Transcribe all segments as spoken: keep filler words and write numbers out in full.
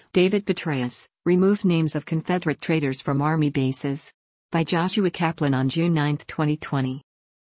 David Petraeus, remove names of Confederate traitors from Army bases. By Joshua Kaplan on June ninth, twenty twenty.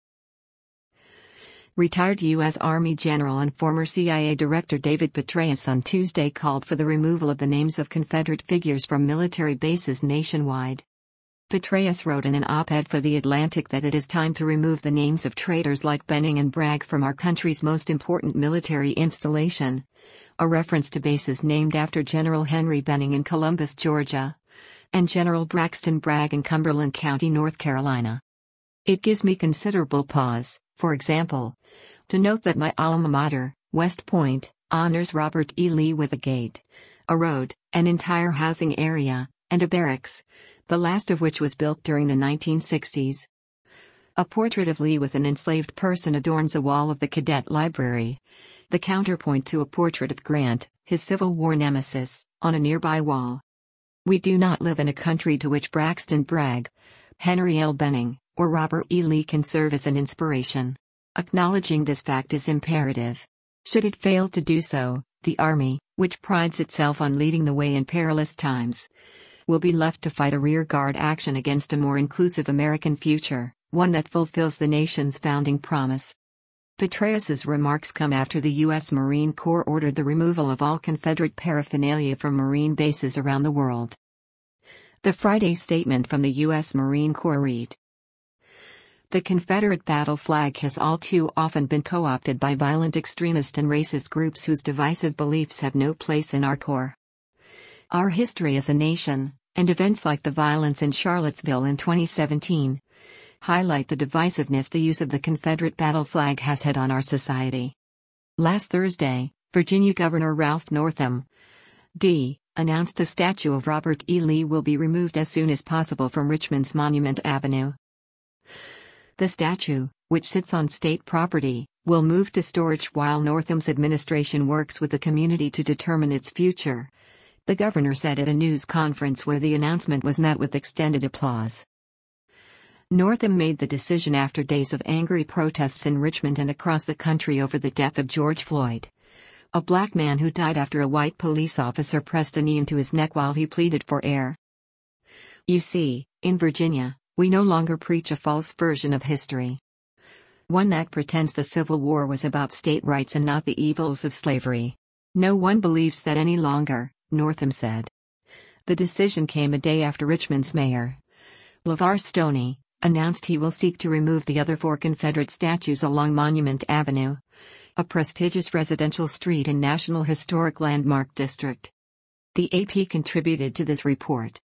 Retired U S Army General and former C I A Director David Petraeus on Tuesday called for the removal of the names of Confederate figures from military bases nationwide. Petraeus wrote in an op-ed for The Atlantic that it is time to remove the names of traitors like Benning and Bragg from our country's most important military installation, a reference to bases named after General Henry Benning in Columbus, Georgia, and General Braxton Bragg in Cumberland County, North Carolina. It gives me considerable pause, for example, to note that my alma mater, West Point, honors Robert E. Lee with a gate, a road, an entire housing area, and a barracks, the last of which was built during the nineteen sixties. A portrait of Lee with an enslaved person adorns a wall of the cadet library, the counterpoint to a portrait of Grant, his Civil War nemesis, on a nearby wall. We do not live in a country to which Braxton Bragg, Henry L. Benning, or Robert E. Lee can serve as an inspiration. Acknowledging this fact is imperative. Should it fail to do so, the Army, which prides itself on leading the way in perilous times, will be left to fight a rearguard action against a more inclusive American future, one that fulfills the nation's founding promise. Petraeus's remarks come after the U S Marine Corps ordered the removal of all Confederate paraphernalia from Marine bases around the world. The Friday statement from the U S Marine Corps read: "The Confederate battle flag has all too often been co-opted by violent extremist and racist groups whose divisive beliefs have no place in our Corps. Our history as a nation, and events like the violence in Charlottesville in twenty seventeen, highlight the divisiveness the use of the Confederate battle flag has had on our society." Last Thursday, Virginia Governor Ralph Northam, D., announced a statue of Robert E. Lee will be removed as soon as possible from Richmond's Monument Avenue. The statue, which sits on state property, will move to storage while Northam's administration works with the community to determine its future, the governor said at a news conference where the announcement was met with extended applause. Northam made the decision after days of angry protests in Richmond and across the country over the death of George Floyd, a black man who died after a white police officer pressed a knee into his neck while he pleaded for air. "You see, in Virginia, we no longer preach a false version of history. One that pretends the Civil War was about state rights and not the evils of slavery. No one believes that any longer," Northam said. The decision came a day after Richmond's mayor, LeVar Stoney, announced he will seek to remove the other four Confederate statues along Monument Avenue, a prestigious residential street in National Historic Landmark District. The A P contributed to this report.